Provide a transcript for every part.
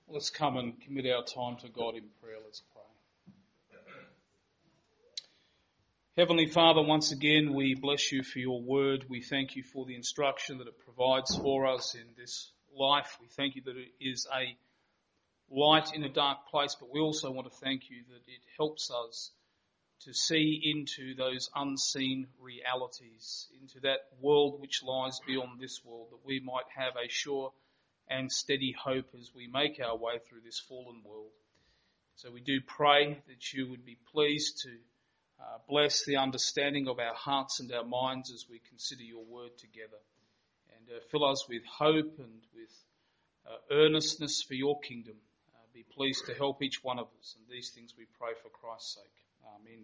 Let's come and commit our time to God in prayer. Let's pray. Heavenly Father, once again, we bless you for your word. We thank you for the instruction that it provides for us in this life. We thank you that it is a light in a dark place, but we also want to thank you that it helps us to see into those unseen realities, into that world which lies beyond this world, that we might have a sure and steady hope as we make our way through this fallen world. So we do pray that you would be pleased to bless the understanding of our hearts and our minds as we consider your word together, and fill us with hope and with earnestness for your kingdom. Be pleased to help each one of us, and these things we pray for Christ's sake. Amen.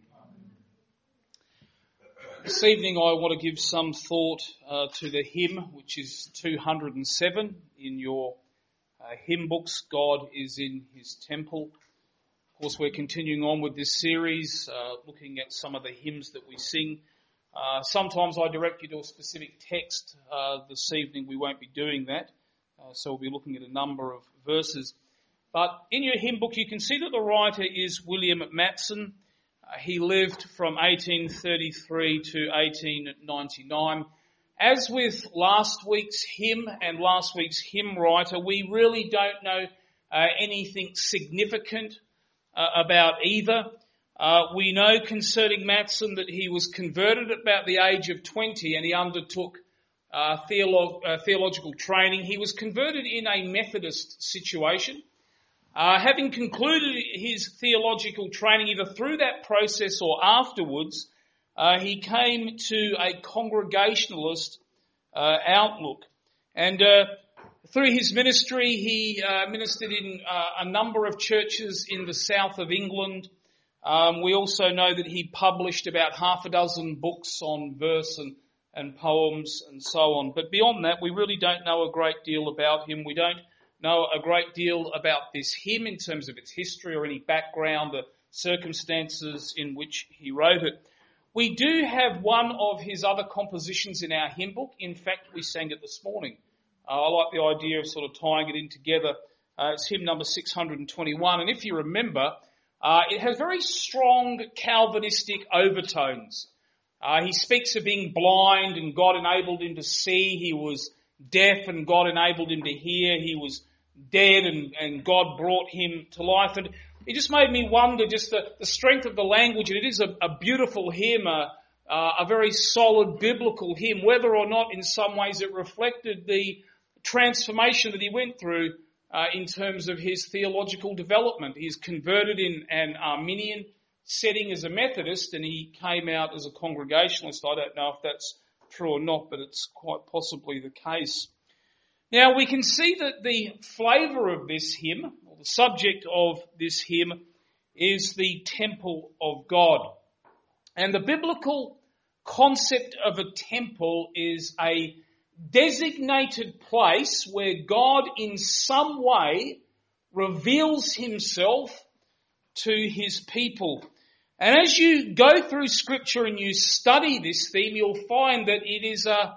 This evening I want to give some thought to the hymn, which is 207 in your hymn books, God is in his temple. Of course, we're continuing on with this series, looking at some of the hymns that we sing. Sometimes I direct you to a specific text. This evening we won't be doing that, so we'll be looking at a number of verses. But in your hymn book you can see that the writer is William Matson. He lived from 1833 to 1899. As with last week's hymn and last week's hymn writer, we really don't know anything significant about either. We know concerning Matson that he was converted at about the age of 20 and he undertook theological training. He was converted in a Methodist situation. Having concluded his theological training either through that process or afterwards, he came to a Congregationalist outlook. And through his ministry, he ministered in a number of churches in the south of England. We also know that he published about half a dozen books on verse and poems and so on. But beyond that, we really don't know a great deal about him. We don't know a great deal about this hymn in terms of its history or any background, the circumstances in which he wrote it. We do have one of his other compositions in our hymn book. In fact, we sang it this morning. I like the idea of sort of tying it in together. It's hymn number 621. And if you remember, it has very strong Calvinistic overtones. He speaks of being blind and God enabled him to see. He was deaf and God enabled him to hear. He was dead and God brought him to life. And it just made me wonder just the strength of the language. And it is a beautiful hymn, a very solid biblical hymn, whether or not in some ways it reflected the transformation that he went through in terms of his theological development. He's converted in an Arminian setting as a Methodist and he came out as a Congregationalist. I don't know if that's true or not, but it's quite possibly the case. Now we can see that the flavour of this hymn, or the subject of this hymn, is the temple of God. And the biblical concept of a temple is a designated place where God in some way reveals himself to his people. And as you go through Scripture and you study this theme, you'll find that it is a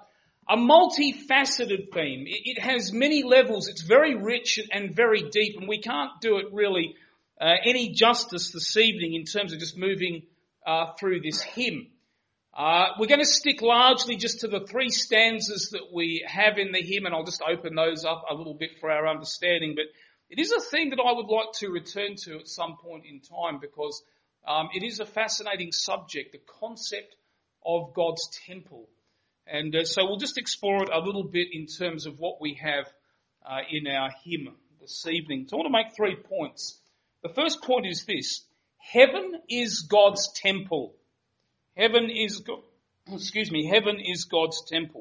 multifaceted theme. It has many levels. It's very rich and very deep, and we can't do it really any justice this evening in terms of just moving through this hymn. We're going to stick largely just to the three stanzas that we have in the hymn, and I'll just open those up a little bit for our understanding. But it is a theme that I would like to return to at some point in time because it is a fascinating subject, the concept of God's temple. And so we'll just explore it a little bit in terms of what we have in our hymn this evening. So I want to make 3 points. The first point is this: heaven is God's temple. Heaven is God's temple.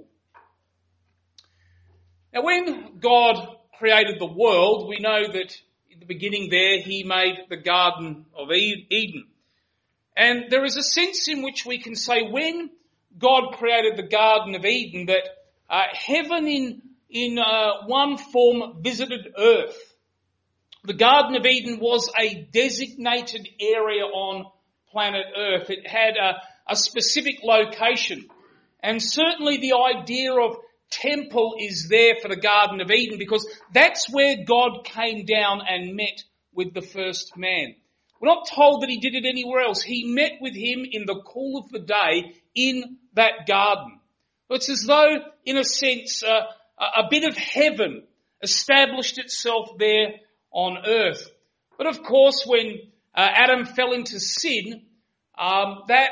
Now when God created the world, we know that in the beginning there he made the Garden of Eden. And there is a sense in which we can say when God created the Garden of Eden that heaven in one form visited earth. The Garden of Eden was a designated area on planet Earth. It had a specific location. And certainly the idea of temple is there for the Garden of Eden because that's where God came down and met with the first man. We're not told that he did it anywhere else. He met with him in the cool of the day in that garden. It's as though, in a sense, a bit of heaven established itself there on earth. But of course, when Adam fell into sin, that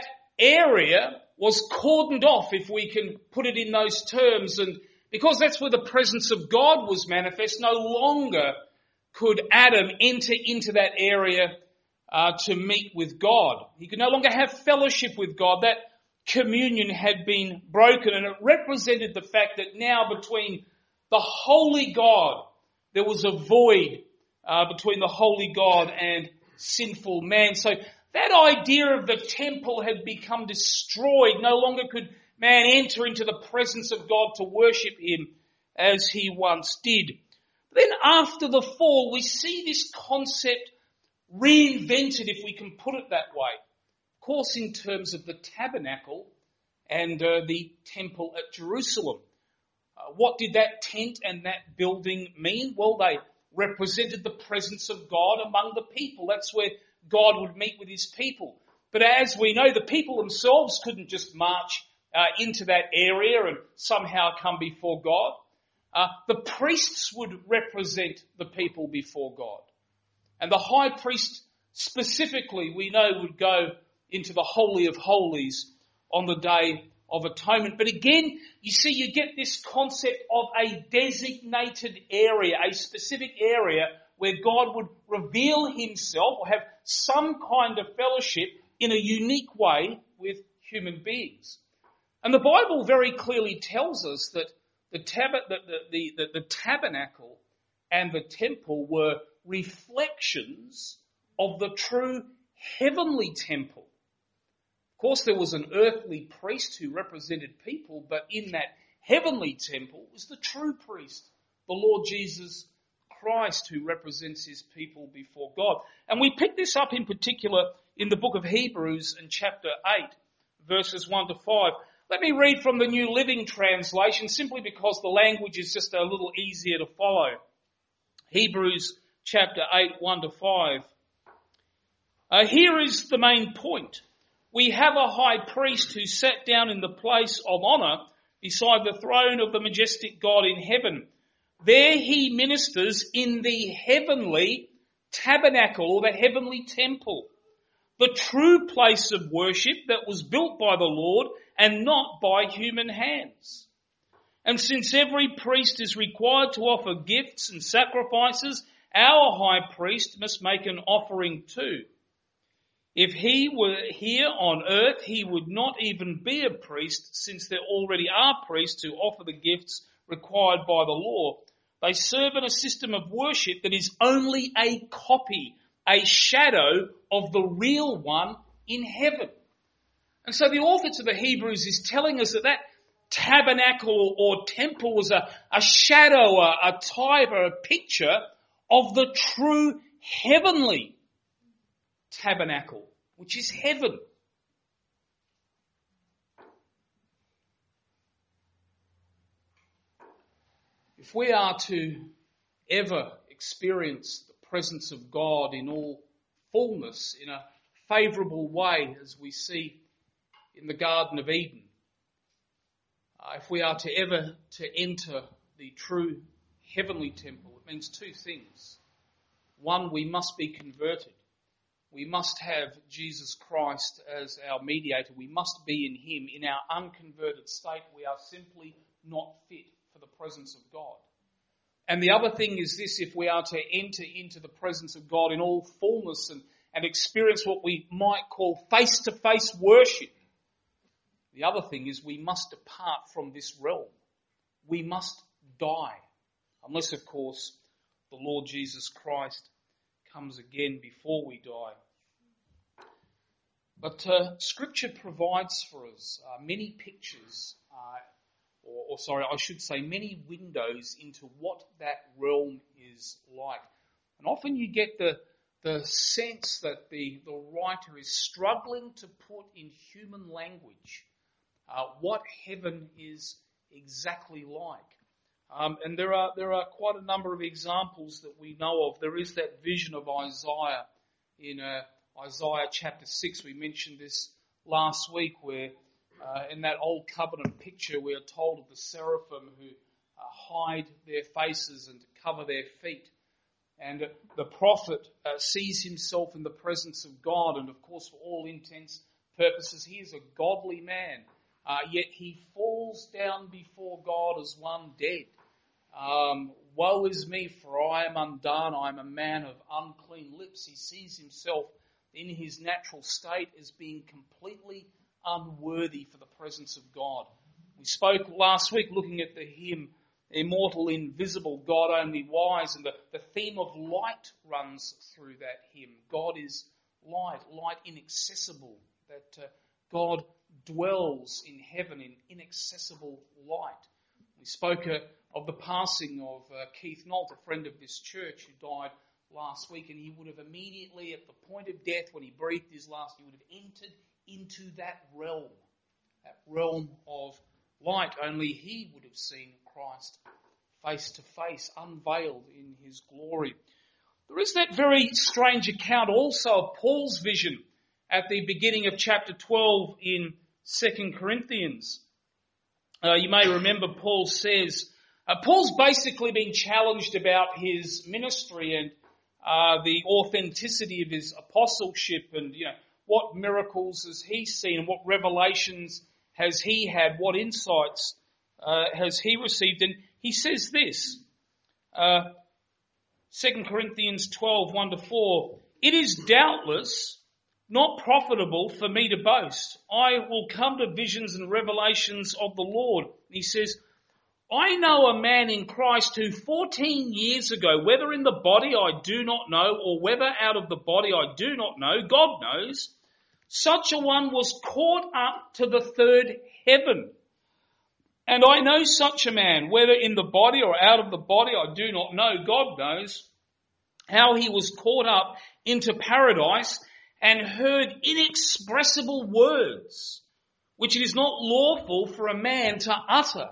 area was cordoned off, if we can put it in those terms. And because that's where the presence of God was manifest, no longer could Adam enter into that area to meet with God. He could no longer have fellowship with God. That communion had been broken, and it represented the fact that now between the holy God, there was a void between the holy God and sinful man. So that idea of the temple had become destroyed. No longer could man enter into the presence of God to worship him as he once did. Then after the fall, we see this concept reinvented, if we can put it that way. Of course, in terms of the tabernacle and the temple at Jerusalem. What did that tent and that building mean? Well, they represented the presence of God among the people. That's where God would meet with his people. But as we know, the people themselves couldn't just march into that area and somehow come before God. The priests would represent the people before God. And the high priest specifically, we know, would go into the Holy of Holies on the Day of Atonement. But again, you see, you get this concept of a designated area, a specific area where God would reveal himself or have some kind of fellowship in a unique way with human beings. And the Bible very clearly tells us that the tabernacle and the temple were reflections of the true heavenly temple. Of course, there was an earthly priest who represented people, but in that heavenly temple was the true priest, the Lord Jesus Christ, who represents his people before God. And we pick this up in particular in the book of Hebrews in chapter 8, verses 1 to 5. Let me read from the New Living Translation, simply because the language is just a little easier to follow. Hebrews chapter 8, 1 to 5. Here is the main point. We have a high priest who sat down in the place of honour beside the throne of the majestic God in heaven. There he ministers in the heavenly tabernacle, or the heavenly temple, the true place of worship that was built by the Lord and not by human hands. And since every priest is required to offer gifts and sacrifices, our high priest must make an offering too. If he were here on earth, he would not even be a priest, since there already are priests who offer the gifts required by the law. They serve in a system of worship that is only a copy, a shadow of the real one in heaven. And so the author to the Hebrews is telling us that tabernacle or temple was a shadow, a type, or a picture of the true heavenly tabernacle, which is heaven. If we are to ever experience the presence of God in all fullness, in a favourable way, as we see in the Garden of Eden, if we are to ever to enter the true heavenly temple, it means two things. One, we must be converted. We must have Jesus Christ as our mediator. We must be in him. In our unconverted state, we are simply not fit for the presence of God. And the other thing is this: if we are to enter into the presence of God in all fullness and experience what we might call face-to-face worship, the other thing is we must depart from this realm. We must die. Unless, of course, the Lord Jesus Christ comes again before we die. But Scripture provides for us many pictures, many windows into what that realm is like. And often you get the sense that the writer is struggling to put in human language what heaven is exactly like. And there are quite a number of examples that we know of. There is that vision of Isaiah in Isaiah chapter 6. We mentioned this last week, where in that old covenant picture we are told of the seraphim who hide their faces and cover their feet. And the prophet sees himself in the presence of God, and of course for all intents purposes he is a godly man, yet he falls down before God as one dead. Woe is me, for I am undone, I am a man of unclean lips. He sees himself in his natural state as being completely unworthy for the presence of God. We spoke last week looking at the hymn, Immortal, Invisible, God Only Wise, and the theme of light runs through that hymn. God is light, light inaccessible, that God dwells in heaven in inaccessible light. We spoke of the passing of Keith Nolt, a friend of this church who died last week, and he would have immediately, at the point of death, when he breathed his last, he would have entered into that realm of light. Only he would have seen Christ face to face, unveiled in his glory. There is that very strange account also of Paul's vision at the beginning of chapter 12 in 2 Corinthians. You may remember Paul says, Paul's basically been challenged about his ministry and the authenticity of his apostleship, and what miracles has he seen, and what revelations has he had, what insights has he received. And he says this, 2 Corinthians 12, 1-4, "It is doubtless not profitable for me to boast. I will come to visions and revelations of the Lord." And he says, "I know a man in Christ who 14 years ago, whether in the body I do not know, or whether out of the body I do not know, God knows, such a one was caught up to the third heaven. And I know such a man, whether in the body or out of the body I do not know, God knows, how he was caught up into paradise and heard inexpressible words, which it is not lawful for a man to utter."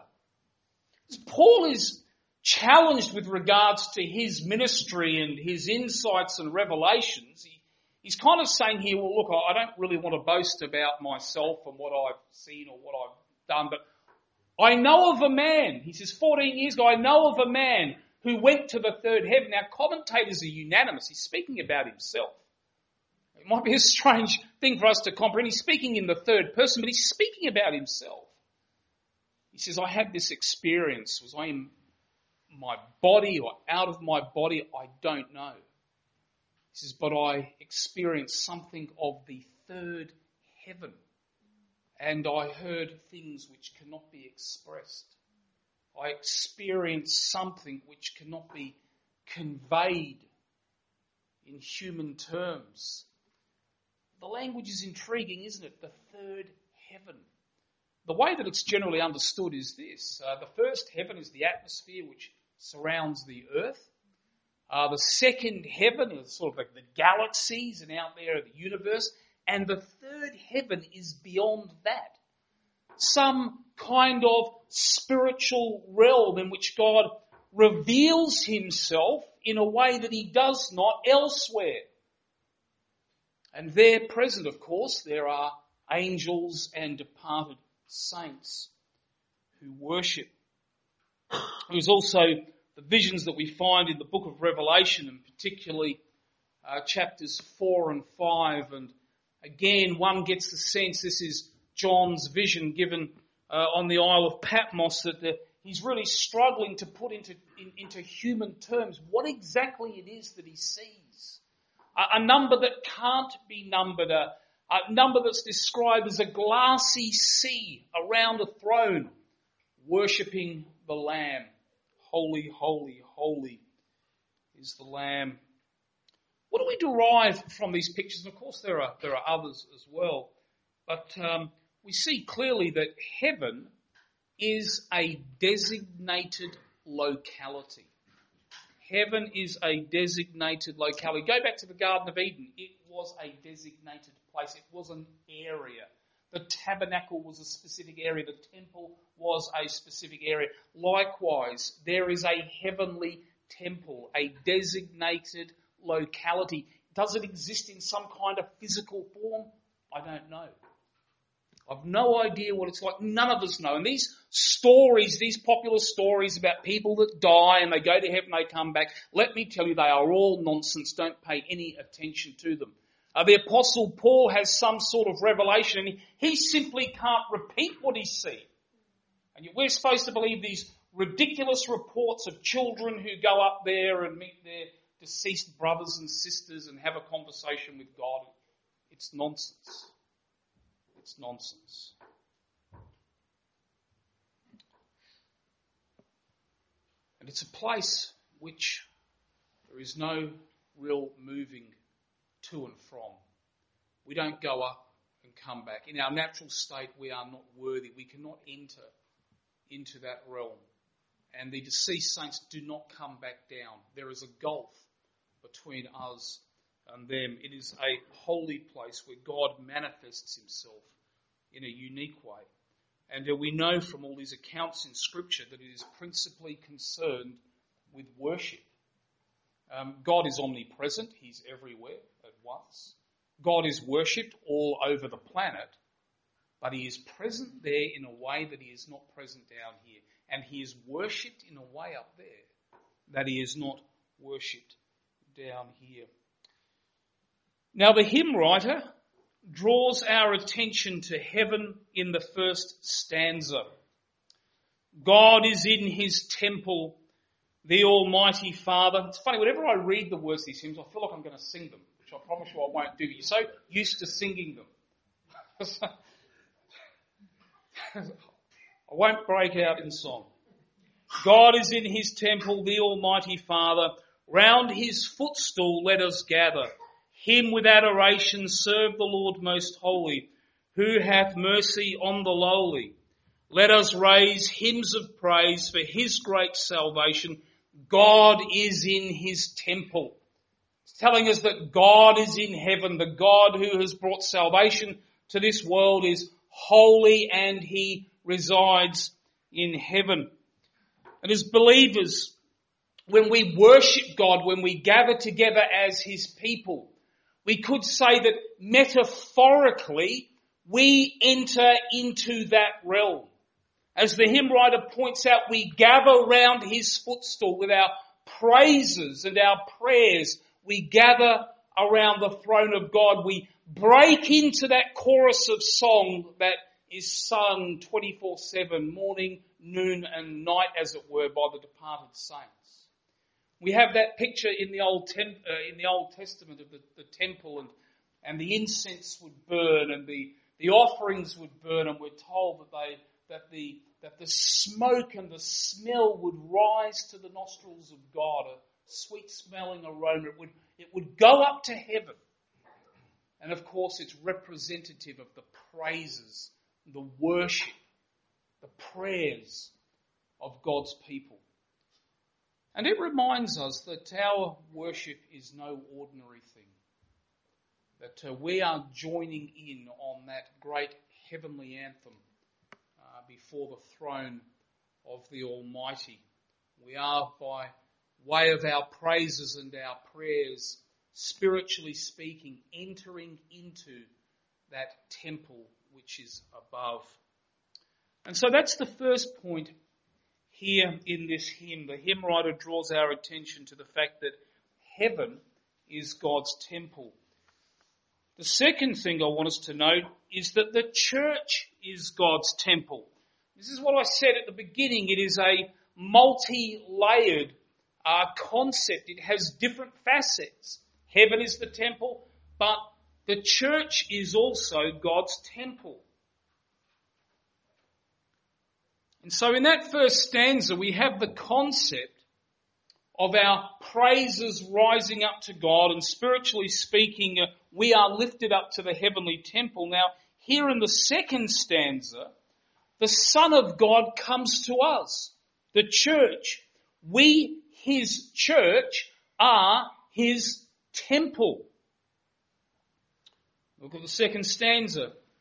Paul is challenged with regards to his ministry and his insights and revelations. He's kind of saying here, well, look, I don't really want to boast about myself and what I've seen or what I've done, but I know of a man, he says 14 years ago, I know of a man who went to the third heaven. Now, commentators are unanimous. He's speaking about himself. It might be a strange thing for us to comprehend. He's speaking in the third person, but he's speaking about himself. He says, I had this experience. Was I in my body or out of my body? I don't know. He says, but I experienced something of the third heaven. And I heard things which cannot be expressed. I experienced something which cannot be conveyed in human terms. The language is intriguing, isn't it? The third heaven. The way that it's generally understood is this. The first heaven is the atmosphere which surrounds the earth. The second heaven is sort of like the galaxies and out there the universe. And the third heaven is beyond that. Some kind of spiritual realm in which God reveals himself in a way that he does not elsewhere. And there present, of course, there are angels and departed saints who worship. There's also the visions that we find in the book of Revelation, and particularly chapters 4 and 5. And again, one gets the sense this is John's vision given on the Isle of Patmos, that he's really struggling to put into human terms what exactly it is that he sees. A number that can't be numbered, a number that's described as a glassy sea around a throne, worshipping the Lamb. Holy, holy, holy is the Lamb. What do we derive from these pictures? And of course there are others as well. But we see clearly that heaven is a designated locality. Heaven is a designated locality. Go back to the Garden of Eden. It was a designated place. It was an area. The tabernacle was a specific area. The temple was a specific area. Likewise, there is a heavenly temple, a designated locality. Does it exist in some kind of physical form? I don't know. I've no idea what it's like. None of us know. And these stories, these popular stories about people that die and they go to heaven, they come back, let me tell you, they are all nonsense. Don't pay any attention to them. The Apostle Paul has some sort of revelation and he simply can't repeat what he's seen. And yet we're supposed to believe these ridiculous reports of children who go up there and meet their deceased brothers and sisters and have a conversation with God. It's nonsense. It's nonsense. And it's a place which there is no real moving to and from. We don't go up and come back. In our natural state, we are not worthy. We cannot enter into that realm. And the deceased saints do not come back down. There is a gulf between us and them. It is a holy place where God manifests himself in a unique way. And we know from all these accounts in Scripture that it is principally concerned with worship. God is omnipresent. He's everywhere at once. God is worshipped all over the planet, but he is present there in a way that he is not present down here. And he is worshipped in a way up there that he is not worshipped down here. Now the hymn writer draws our attention to heaven in the first stanza. God is in his temple, the Almighty Father. It's funny, whenever I read the words of these hymns, I feel like I'm going to sing them, which I promise you I won't do. You're so used to singing them. I won't break out in song. God is in his temple, the Almighty Father. Round his footstool let us gather. Him with adoration serve the Lord most holy, who hath mercy on the lowly. Let us raise hymns of praise for his great salvation. God is in his temple. It's telling us that God is in heaven. The God who has brought salvation to this world is holy and he resides in heaven. And as believers, when we worship God, when we gather together as his people, we could say that metaphorically we enter into that realm. As the hymn writer points out, we gather round his footstool with our praises and our prayers. We gather around the throne of God. We break into that chorus of song that is sung 24/7, morning, noon and night, as it were, by the departed saints. We have that picture in the Old Testament of the temple, and the incense would burn and the offerings would burn, and we're told that the smoke and the smell would rise to the nostrils of God, a sweet smelling aroma. It would go up to heaven. And of course it's representative of the praises, the worship, the prayers of God's people. And it reminds us that our worship is no ordinary thing. That we are joining in on that great heavenly anthem before the throne of the Almighty. We are, by way of our praises and our prayers, spiritually speaking, entering into that temple which is above. And so that's the first point here in this hymn. The hymn writer draws our attention to the fact that heaven is God's temple. The second thing I want us to note is that the church is God's temple. This is what I said at the beginning. It is a multi-layered concept. It has different facets. Heaven is the temple, but the church is also God's temple. And so in that first stanza, we have the concept of our praises rising up to God, and spiritually speaking, we are lifted up to the heavenly temple. Now, here in the second stanza, the Son of God comes to us, the church. We, his church, are his temple. Look at the second stanza.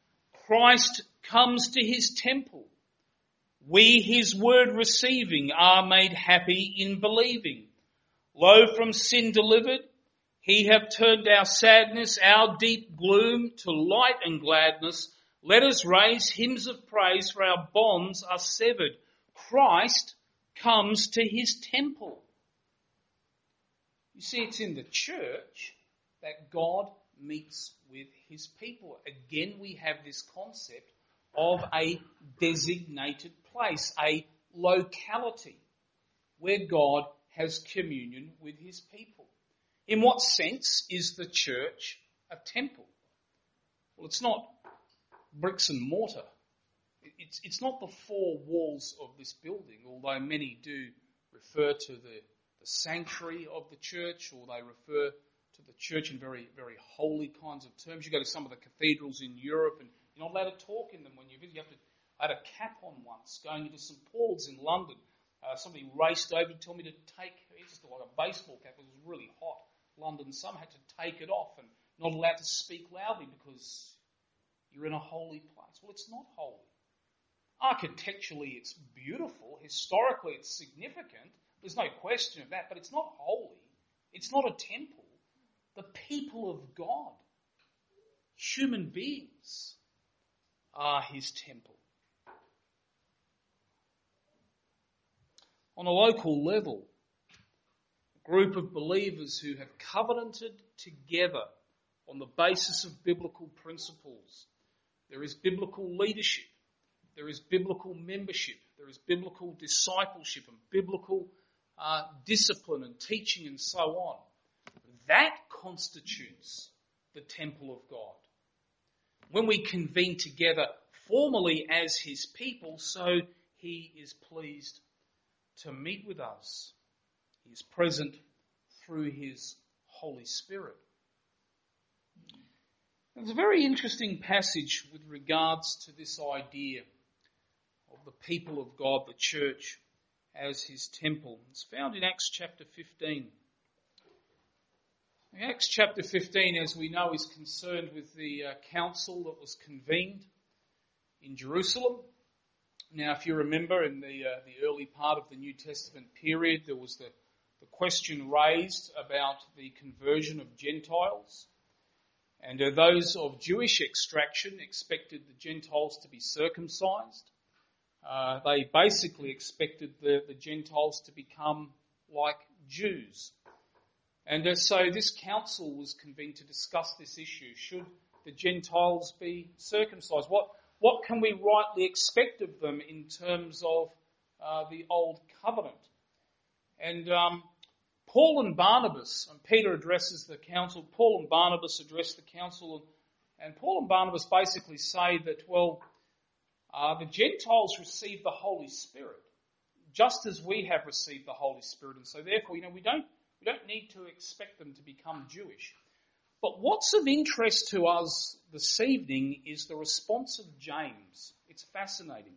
Christ comes to his temple. We, his word receiving, are made happy in believing. Lo, from sin delivered, he hath turned our sadness, our deep gloom, to light and gladness. Let us raise hymns of praise, for our bonds are severed. Christ comes to his temple. You see, it's in the church that God meets with his people. Again, we have this concept of a designated place, a locality where God has communion with his people. In what sense is the church a temple? Well, it's not bricks and mortar. It's not the four walls of this building, although many do refer to the sanctuary of the church, or they refer to the church in very, very holy kinds of terms. You go to some of the cathedrals in Europe and you're not allowed to talk in them when you visit. I had a cap on once going into St. Paul's in London. Somebody raced over to tell me to take, it's just like a baseball cap, it was really hot. London, some had to take it off and not allowed to speak loudly because you're in a holy place. Well, it's not holy. Architecturally, it's beautiful. Historically, it's significant. There's no question of that, but it's not holy. It's not a temple. The people of God, human beings, are his temple. On a local level, a group of believers who have covenanted together on the basis of biblical principles. There is biblical leadership. There is biblical membership. There is biblical discipleship and biblical discipline and teaching and so on. That constitutes the temple of God. When we convene together formally as his people, so he is pleased to meet with us. He is present through his Holy Spirit. There's a very interesting passage with regards to this idea of the people of God, the church, as his temple. It's found in Acts chapter 15. Acts chapter 15, as we know, is concerned with the council that was convened in Jerusalem. Now, if you remember, in the early part of the New Testament period, there was the question raised about the conversion of Gentiles. And those of Jewish extraction expected the Gentiles to be circumcised. They basically expected the Gentiles to become like Jews. And so this council was convened to discuss this issue. Should the Gentiles be circumcised? What can we rightly expect of them in terms of the Old Covenant? And Paul and Barnabas, and Peter addresses the council, Paul and Barnabas address the council, and Paul and Barnabas basically say that, the Gentiles receive the Holy Spirit, just as we have received the Holy Spirit, and so therefore, we don't need to expect them to become Jewish. But what's of interest to us this evening is the response of James. It's fascinating.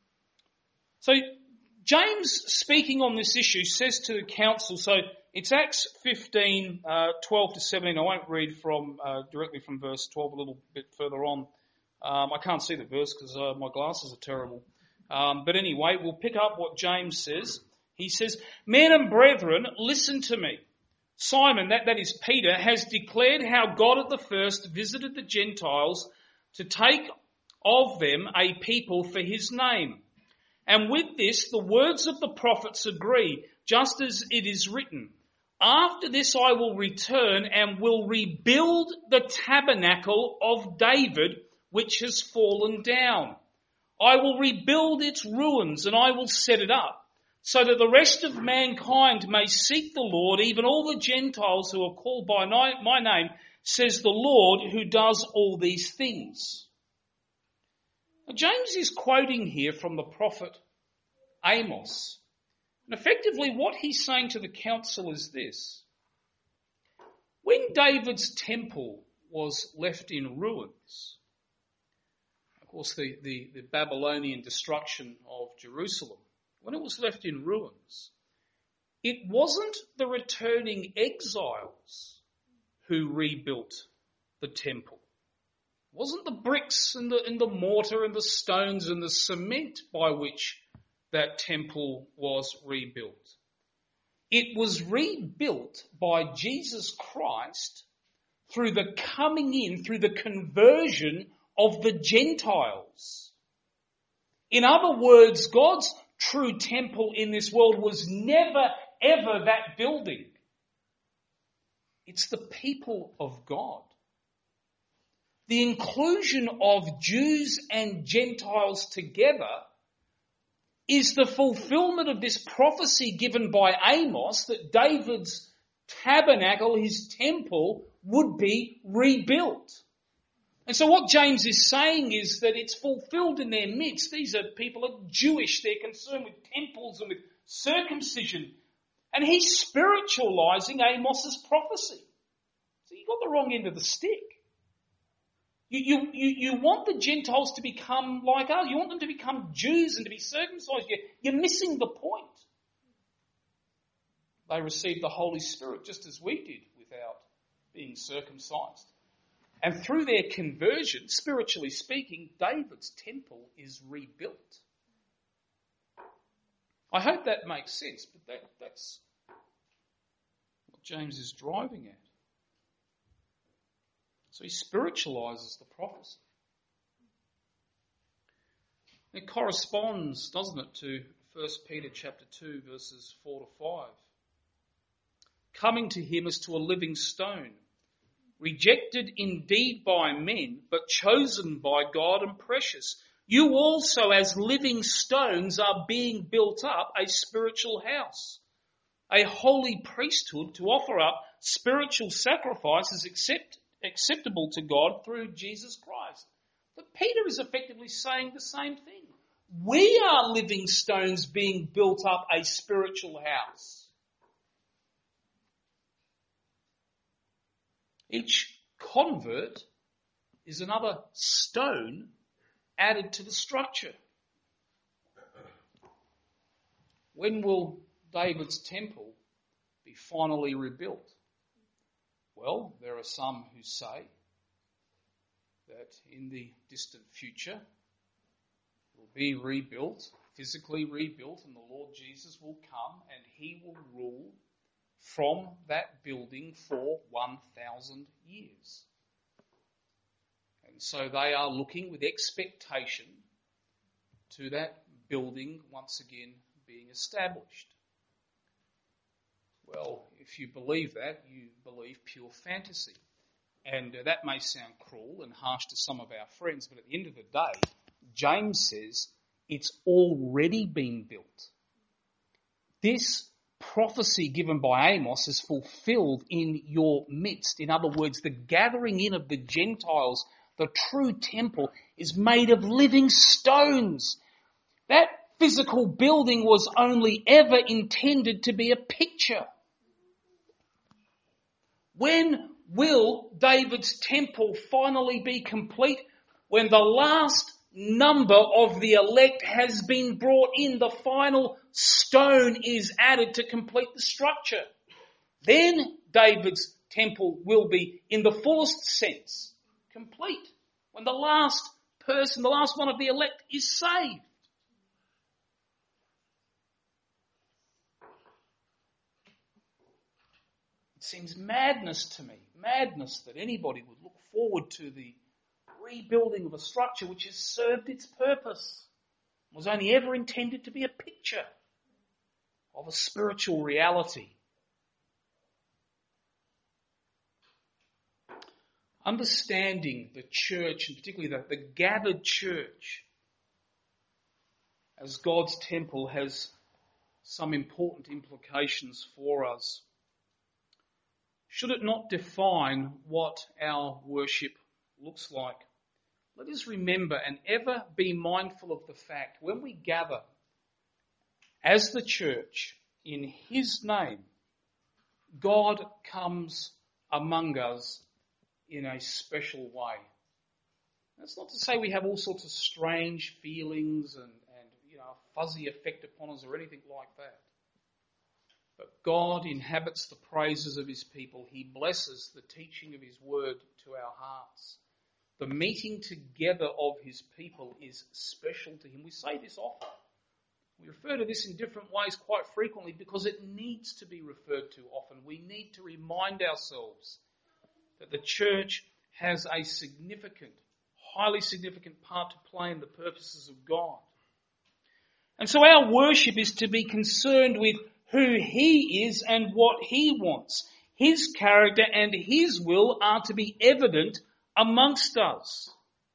So James, speaking on this issue, says to the council, so it's Acts 15, 12 to 17. I won't read directly from verse 12, a little bit further on. I can't see the verse because my glasses are terrible. But anyway, we'll pick up what James says. He says, "Men and brethren, listen to me. Simon," that is Peter, "has declared how God at the first visited the Gentiles to take of them a people for his name. And with this, the words of the prophets agree, just as it is written, after this I will return and will rebuild the tabernacle of David, which has fallen down. I will rebuild its ruins and I will set it up, so that the rest of mankind may seek the Lord, even all the Gentiles who are called by my name, says the Lord who does all these things." Now, James is quoting here from the prophet Amos. And effectively what he's saying to the council is this. When David's temple was left in ruins, of course the Babylonian destruction of Jerusalem, when it was left in ruins, it wasn't the returning exiles who rebuilt the temple. It wasn't the bricks and the mortar and the stones and the cement by which that temple was rebuilt. It was rebuilt by Jesus Christ through the coming in, through the conversion of the Gentiles. In other words, God's true temple in this world was never, ever that building. It's the people of God. The inclusion of Jews and Gentiles together is the fulfillment of this prophecy given by Amos that David's tabernacle, his temple, would be rebuilt. And so what James is saying is that it's fulfilled in their midst. These are people who are Jewish. They're concerned with temples and with circumcision. And he's spiritualizing Amos's prophecy. So you got the wrong end of the stick. You want the Gentiles to become like us. You want them to become Jews and to be circumcised. You're missing the point. They received the Holy Spirit just as we did without being circumcised. And through their conversion, spiritually speaking, David's temple is rebuilt. I hope that makes sense, but that's what James is driving at. So he spiritualizes the prophecy. It corresponds, doesn't it, to 1 Peter chapter 2, verses 4 to 5. Coming to him as to a living stone, rejected indeed by men, but chosen by God and precious. You also, as living stones, are being built up a spiritual house, a holy priesthood to offer up spiritual sacrifices acceptable to God through Jesus Christ. But Peter is effectively saying the same thing. We are living stones being built up a spiritual house. Each convert is another stone added to the structure. When will David's temple be finally rebuilt? Well, there are some who say that in the distant future it will be rebuilt, physically rebuilt, and the Lord Jesus will come and he will rule from that building for 1,000 years. And so they are looking with expectation to that building once again being established. Well, if you believe that, you believe pure fantasy. And that may sound cruel and harsh to some of our friends, but at the end of the day, James says it's already been built. This prophecy given by Amos is fulfilled in your midst. In other words, the gathering in of the Gentiles, the true temple, is made of living stones. That physical building was only ever intended to be a picture. When will David's temple finally be complete? When the last number of the elect has been brought in, the final stone is added to complete the structure. Then David's temple will be, in the fullest sense, complete. When the last person, the last one of the elect is saved. It seems madness to me, madness that anybody would look forward to the rebuilding of a structure which has served its purpose, was only ever intended to be a picture of a spiritual reality. Understanding the church, and particularly the gathered church, as God's temple has some important implications for us. Should it not define what our worship looks like? Let us remember and ever be mindful of the fact when we gather as the church in His name, God comes among us in a special way. That's not to say we have all sorts of strange feelings and a fuzzy effect upon us or anything like that. But God inhabits the praises of His people. He blesses the teaching of His word to our hearts. The meeting together of his people is special to him. We say this often. We refer to this in different ways quite frequently because it needs to be referred to often. We need to remind ourselves that the church has a significant, highly significant part to play in the purposes of God. And so our worship is to be concerned with who he is and what he wants. His character and his will are to be evident amongst us.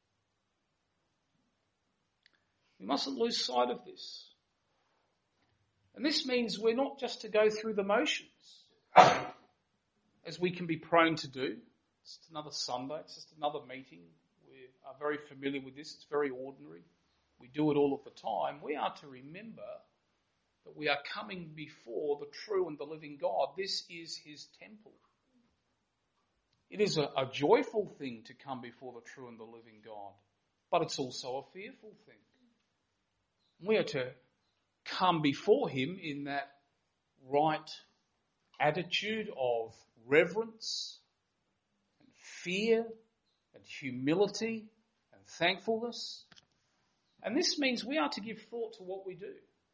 We mustn't lose sight of this. And this means we're not just to go through the motions, as we can be prone to do. It's just another Sunday, it's just another meeting. We are very familiar with this, it's very ordinary. We do it all of the time. We are to remember that we are coming before the true and the living God. This is his temple. It is a joyful thing to come before the true and the living God, but it's also a fearful thing. We are to come before him in that right attitude of reverence and fear and humility and thankfulness. And this means we are to give thought to what we do.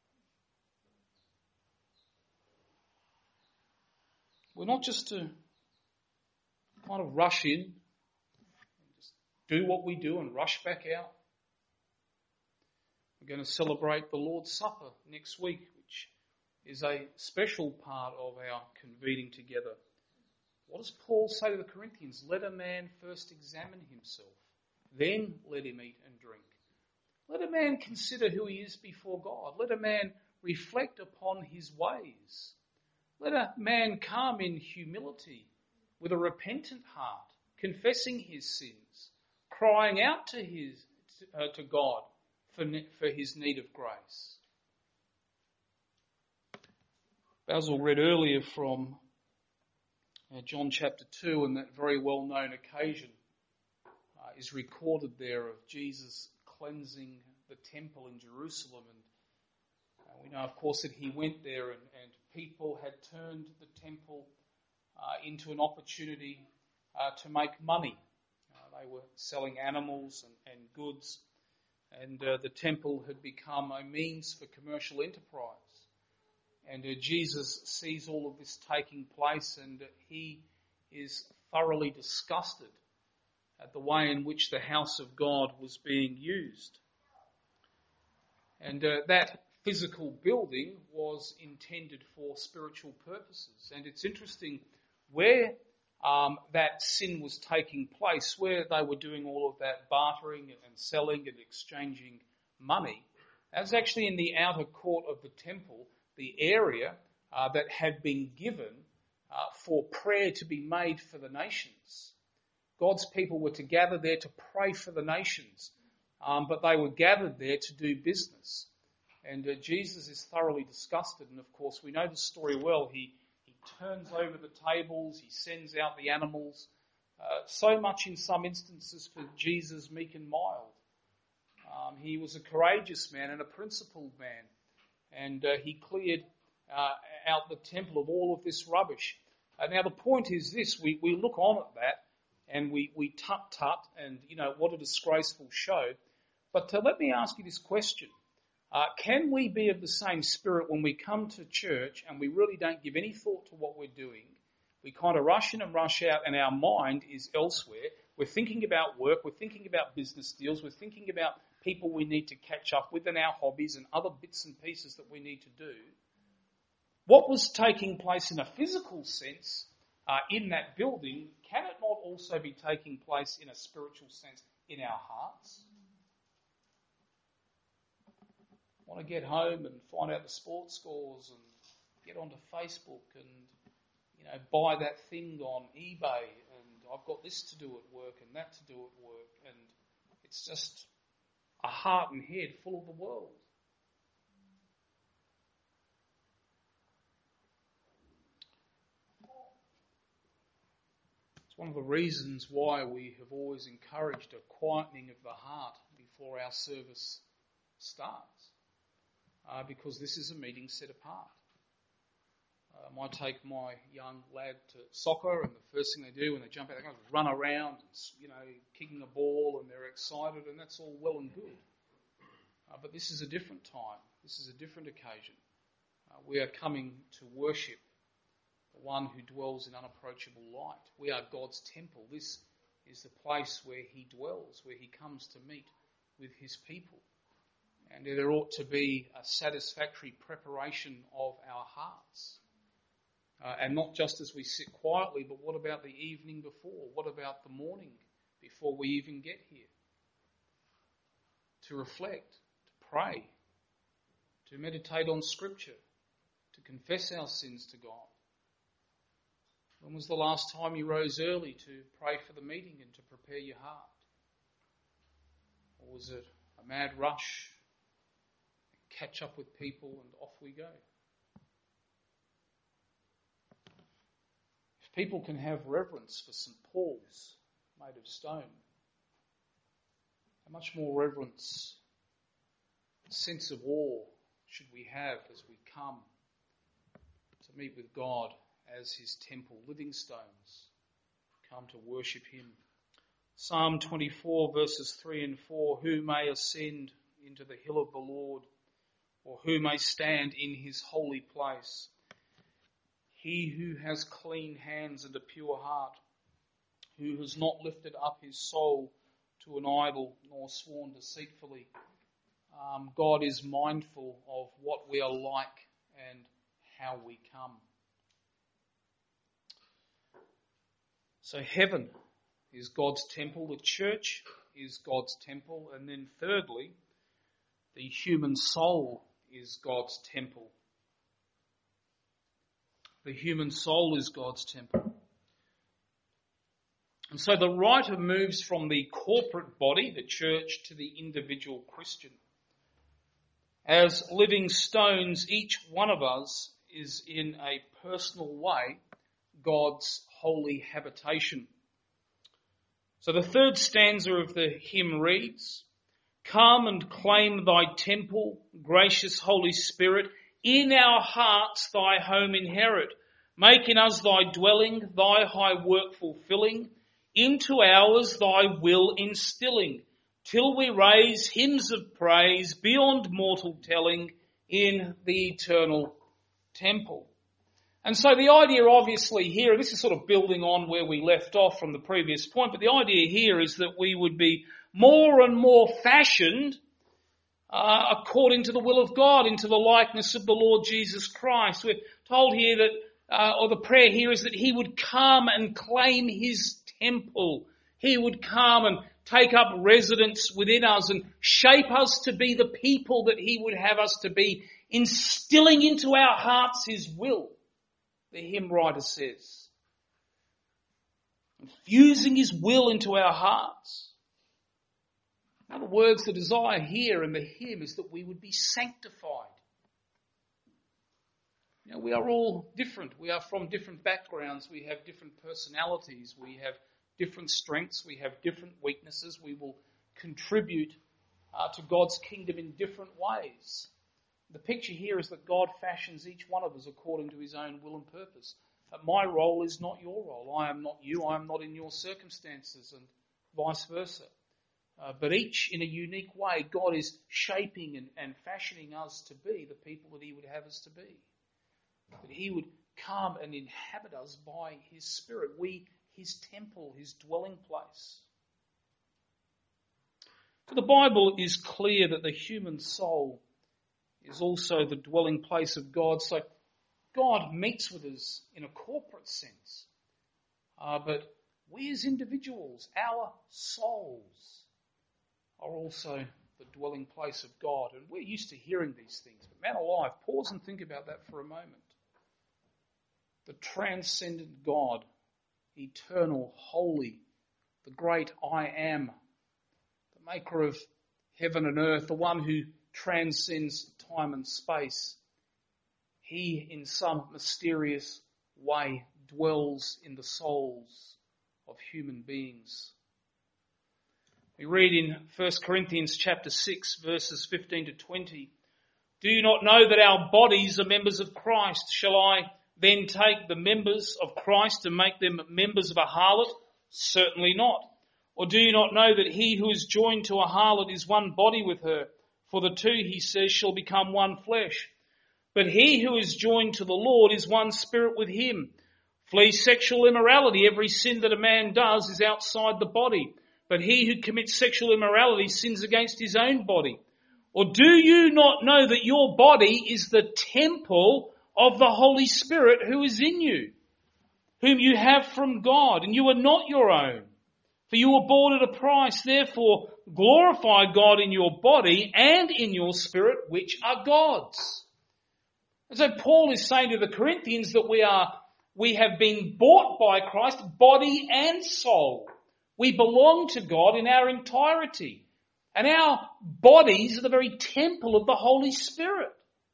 We're not just to kind of rush in and just do what we do and rush back out. We're going to celebrate the Lord's Supper next week, which is a special part of our convening together. What does Paul say to the Corinthians? Let a man first examine himself, then let him eat and drink. Let a man consider who he is before God. Let a man reflect upon his ways. Let a man come in humility with a repentant heart, confessing his sins, crying out to God for his need of grace. Basil read earlier from John chapter 2, and that very well-known occasion is recorded there of Jesus cleansing the temple in Jerusalem. And we know, of course, that he went there and people had turned the temple into an opportunity to make money. They were selling animals and goods, and the temple had become a means for commercial enterprise. And Jesus sees all of this taking place, and he is thoroughly disgusted at the way in which the house of God was being used. And that physical building was intended for spiritual purposes. And it's interesting where that sin was taking place, where they were doing all of that bartering and selling and exchanging money. That was actually in the outer court of the temple, the area that had been given for prayer to be made for the nations. God's people were to gather there to pray for the nations, but they were gathered there to do business. And Jesus is thoroughly disgusted, and of course we know the story well. He turns over the tables, he sends out the animals, so much in some instances for Jesus meek and mild. He was a courageous man and a principled man, and he cleared out the temple of all of this rubbish. Now the point is this, we look on at that and we tut-tut and, what a disgraceful show. But let me ask you this question. Can we be of the same spirit when we come to church and we really don't give any thought to what we're doing? We kind of rush in and rush out and our mind is elsewhere. We're thinking about work, we're thinking about business deals, we're thinking about people we need to catch up with and our hobbies and other bits and pieces that we need to do. What was taking place in a physical sense in that building, can it not also be taking place in a spiritual sense in our hearts? Want to get home and find out the sports scores and get onto Facebook and, buy that thing on eBay, and I've got this to do at work and that to do at work, and it's just a heart and head full of the world. It's one of the reasons why we have always encouraged a quietening of the heart before our service starts. Because this is a meeting set apart. I might take my young lad to soccer, and the first thing they do when they jump out, they run around, kicking a ball, and they're excited, and that's all well and good. But this is a different time. This is a different occasion. We are coming to worship the one who dwells in unapproachable light. We are God's temple. This is the place where he dwells, where he comes to meet with his people. And there ought to be a satisfactory preparation of our hearts. And not just as we sit quietly, but what about the evening before? What about the morning before we even get here? To reflect, to pray, to meditate on Scripture, to confess our sins to God. When was the last time you rose early to pray for the meeting and to prepare your heart? Or was it a mad rush, catch up with people, and off we go? If people can have reverence for St. Paul's made of stone, how much more reverence, sense of awe should we have as we come to meet with God as his temple, living stones, come to worship him. Psalm 24 verses 3 and 4, who may ascend into the hill of the Lord, or who may stand in his holy place? He who has clean hands and a pure heart, who has not lifted up his soul to an idol, nor sworn deceitfully. God is mindful of what we are like and how we come. So heaven is God's temple, the church is God's temple, and then thirdly, the human soul is God's temple. The human soul is God's temple. And so the writer moves from the corporate body, the church, to the individual Christian. As living stones, each one of us is in a personal way God's holy habitation. So the third stanza of the hymn reads, come and claim thy temple, gracious Holy Spirit, in our hearts thy home inherit. Make in us thy dwelling, thy high work fulfilling, into ours thy will instilling, till we raise hymns of praise beyond mortal telling in the eternal temple. And so the idea obviously here, this is sort of building on where we left off from the previous point, but the idea here is that we would be more and more fashioned according to the will of God, into the likeness of the Lord Jesus Christ. We're told here that, or the prayer here is that he would come and claim his temple. He would come and take up residence within us and shape us to be the people that he would have us to be, instilling into our hearts his will, the hymn writer says. Infusing his will into our hearts. In other words, the desire here in the hymn is that we would be sanctified. You know, we are all different. We are from different backgrounds. We have different personalities. We have different strengths. We have different weaknesses. We will contribute to God's kingdom in different ways. The picture here is that God fashions each one of us according to his own will and purpose. My role is not your role. I am not you. I am not in your circumstances, and vice versa. But each in a unique way, God is shaping and fashioning us to be the people that he would have us to be. That he would come and inhabit us by his Spirit. We, his temple, his dwelling place. So the Bible is clear that the human soul is also the dwelling place of God. So God meets with us in a corporate sense. But we as individuals, our souls, are also the dwelling place of God. And we're used to hearing these things. But man alive, pause and think about that for a moment. The transcendent God, eternal, holy, the great I am, the maker of heaven and earth, the one who transcends time and space. He, in some mysterious way, dwells in the souls of human beings. We read in 1 Corinthians chapter 6, verses 15 to 20, do you not know that our bodies are members of Christ? Shall I then take the members of Christ and make them members of a harlot? Certainly not. Or do you not know that he who is joined to a harlot is one body with her? For the two, he says, shall become one flesh. But he who is joined to the Lord is one spirit with him. Flee sexual immorality. Every sin that a man does is outside the body. But he who commits sexual immorality sins against his own body. Or do you not know that your body is the temple of the Holy Spirit who is in you, whom you have from God, and you are not your own? For you were bought at a price. Therefore, glorify God in your body and in your spirit, which are God's. And so Paul is saying to the Corinthians that we have been bought by Christ, body and soul. We belong to God in our entirety. And our bodies are the very temple of the Holy Spirit.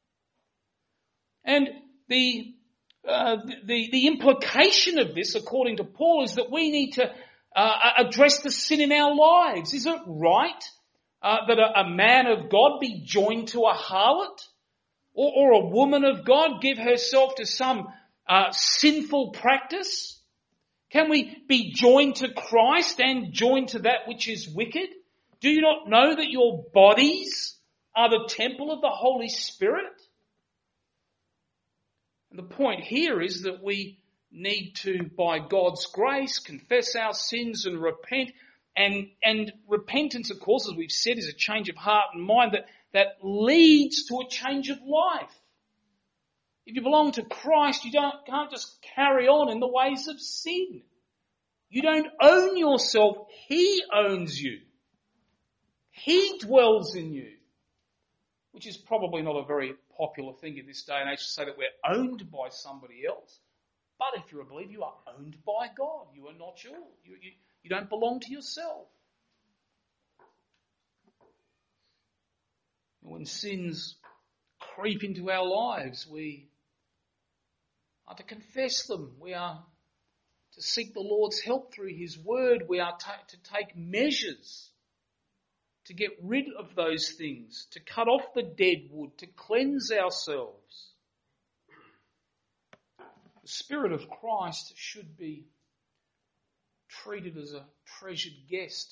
And the implication of this, according to Paul, is that we need to address the sin in our lives. Is it right that a man of God be joined to a harlot? Or a woman of God give herself to some sinful practice? Can we be joined to Christ and joined to that which is wicked? Do you not know that your bodies are the temple of the Holy Spirit? And the point here is that we need to, by God's grace, confess our sins and repent. And repentance, of course, as we've said, is a change of heart and mind that leads to a change of life. If you belong to Christ, you can't just carry on in the ways of sin. You don't own yourself. He owns you. He dwells in you. Which is probably not a very popular thing in this day and age to say that we're owned by somebody else. But if you're a believer, you are owned by God. You are not yours. You don't belong to yourself. When sins creep into our lives, we are to confess them. We are to seek the Lord's help through His Word. We are to take measures to get rid of those things, to cut off the dead wood, to cleanse ourselves. The Spirit of Christ should be treated as a treasured guest.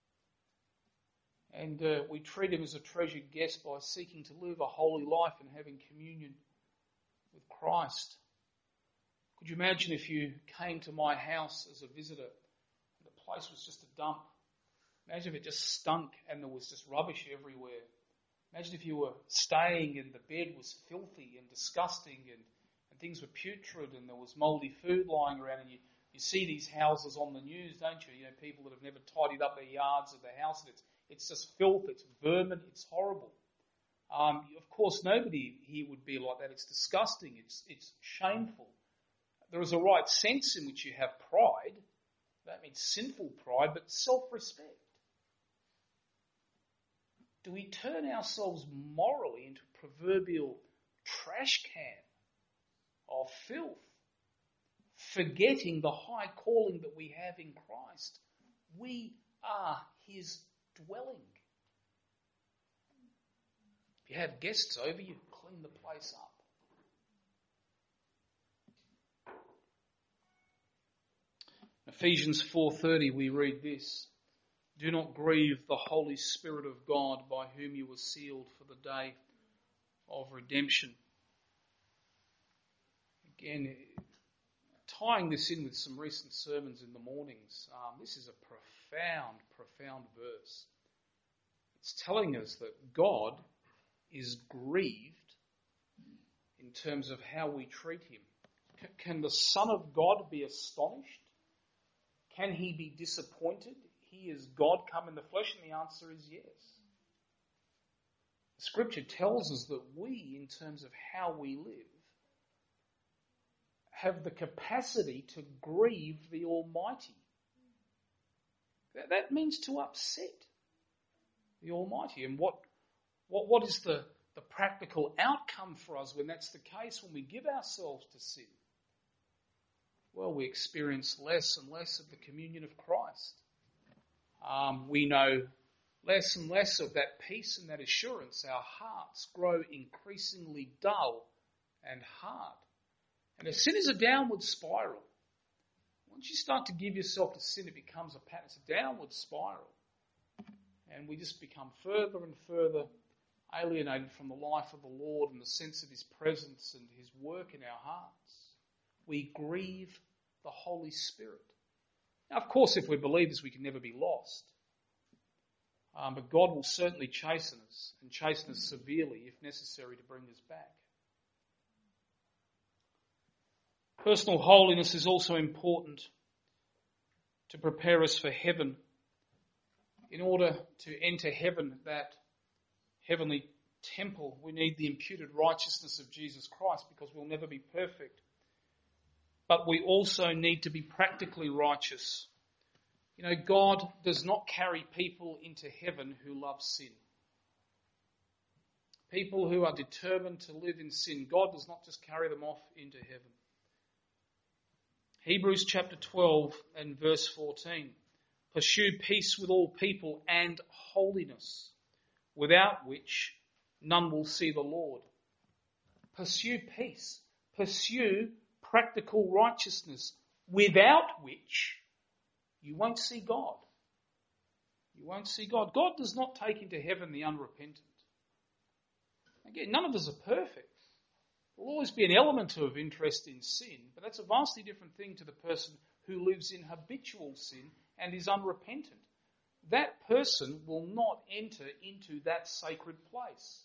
And we treat Him as a treasured guest by seeking to live a holy life and having communion with Christ. Could you imagine if you came to my house as a visitor and the place was just a dump? Imagine if it just stunk and there was just rubbish everywhere. Imagine if you were staying and the bed was filthy and disgusting and things were putrid and there was mouldy food lying around, and you see these houses on the news, don't you? You know, people that have never tidied up their yards or their house, and it's just filth, it's vermin, it's horrible. Of course, nobody here would be like that. It's disgusting, it's shameful. There is a right sense in which you have pride. That means sinful pride, but self-respect. Do we turn ourselves morally into a proverbial trash can of filth, forgetting the high calling that we have in Christ? We are His dwelling. If you have guests over, you clean the place up. Ephesians 4:30, we read this: "Do not grieve the Holy Spirit of God, by whom you were sealed for the day of redemption." Again, tying this in with some recent sermons in the mornings, this is a profound verse. It's telling us that God is grieved in terms of how we treat Him. Can the Son of God be astonished? Can He be disappointed? He is God come in the flesh, and the answer is yes. The Scripture tells us that we, in terms of how we live, have the capacity to grieve the Almighty. That means to upset the Almighty. And what is the practical outcome for us when that's the case, when we give ourselves to sin? Well, we experience less and less of the communion of Christ. We know less and less of that peace and that assurance. Our hearts grow increasingly dull and hard. And a sin is a downward spiral. Once you start to give yourself to sin, it becomes a pattern. It's a downward spiral. And we just become further and further alienated from the life of the Lord and the sense of his presence and his work in our hearts. We grieve the Holy Spirit. Now, of course, if we're believers, we can never be lost. But God will certainly chasten us, and chasten us severely if necessary to bring us back. Personal holiness is also important to prepare us for heaven. In order to enter heaven, that heavenly temple, we need the imputed righteousness of Jesus Christ, because we'll never be perfect. But we also need to be practically righteous. You know, God does not carry people into heaven who love sin. People who are determined to live in sin, God does not just carry them off into heaven. Hebrews chapter 12 and verse 14. Pursue peace with all people and holiness, without which none will see the Lord. Pursue peace. Pursue practical righteousness, without which you won't see God. You won't see God. God does not take into heaven the unrepentant. Again, none of us are perfect. There will always be an element of interest in sin, but that's a vastly different thing to the person who lives in habitual sin and is unrepentant. That person will not enter into that sacred place.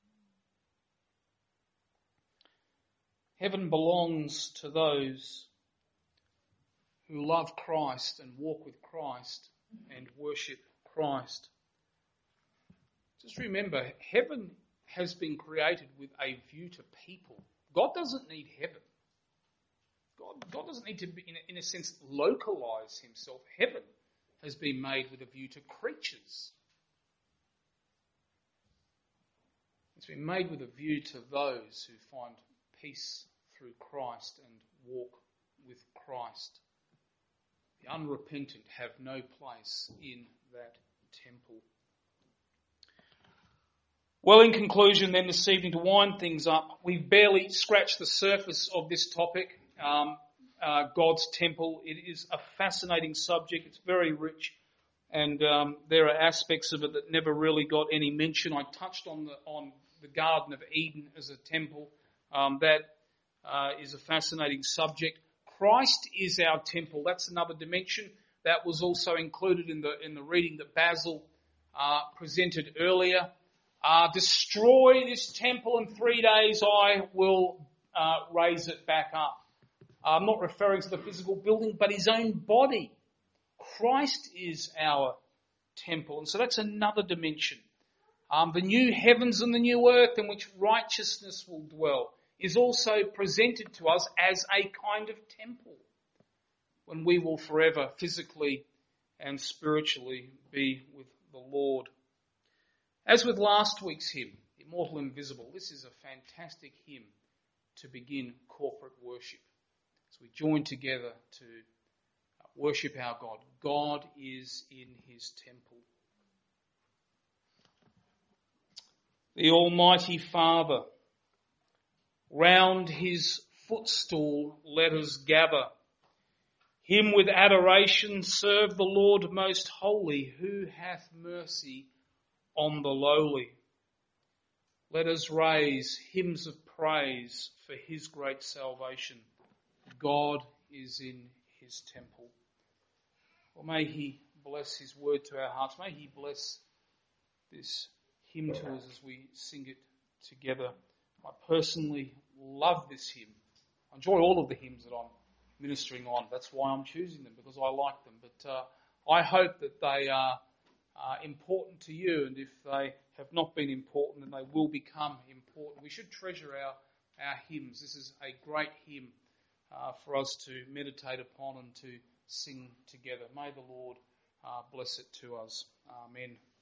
Heaven belongs to those who love Christ and walk with Christ and worship Christ. Just remember, heaven has been created with a view to people. God doesn't need heaven. God doesn't need to, in a sense, localize himself. Heaven has been made with a view to creatures. It's been made with a view to those who find peace through Christ and walk with Christ. The unrepentant have no place in that temple. Well, in conclusion then this evening, to wind things up, we've barely scratched the surface of this topic, God's temple. It is a fascinating subject. It's very rich, and there are aspects of it that never really got any mention. I touched on the Garden of Eden as a temple. That is a fascinating subject. Christ is our temple. That's another dimension that was also included in the reading that Basil presented earlier. Destroy this temple, in 3 days I will raise it back up. I'm not referring to the physical building, but his own body. Christ is our temple. And so that's another dimension. The new heavens and the new earth in which righteousness will dwell is also presented to us as a kind of temple when we will forever physically and spiritually be with the Lord. As with last week's hymn, Immortal Invisible, this is a fantastic hymn to begin corporate worship. So we join together to worship our God. God is in his temple. The Almighty Father, round his footstool let us gather. Him with adoration serve the Lord most holy, who hath mercy on the lowly. Let us raise hymns of praise for his great salvation. God is in his temple. Well, may he bless his word to our hearts. May he bless this hymn to us as we sing it together. I personally love this hymn. I enjoy all of the hymns that I'm ministering on. That's why I'm choosing them, because I like them. But I hope that they are important to you, and if they have not been important, then they will become important. We should treasure our hymns. This is a great hymn for us to meditate upon and to sing together. May the Lord bless it to us. Amen.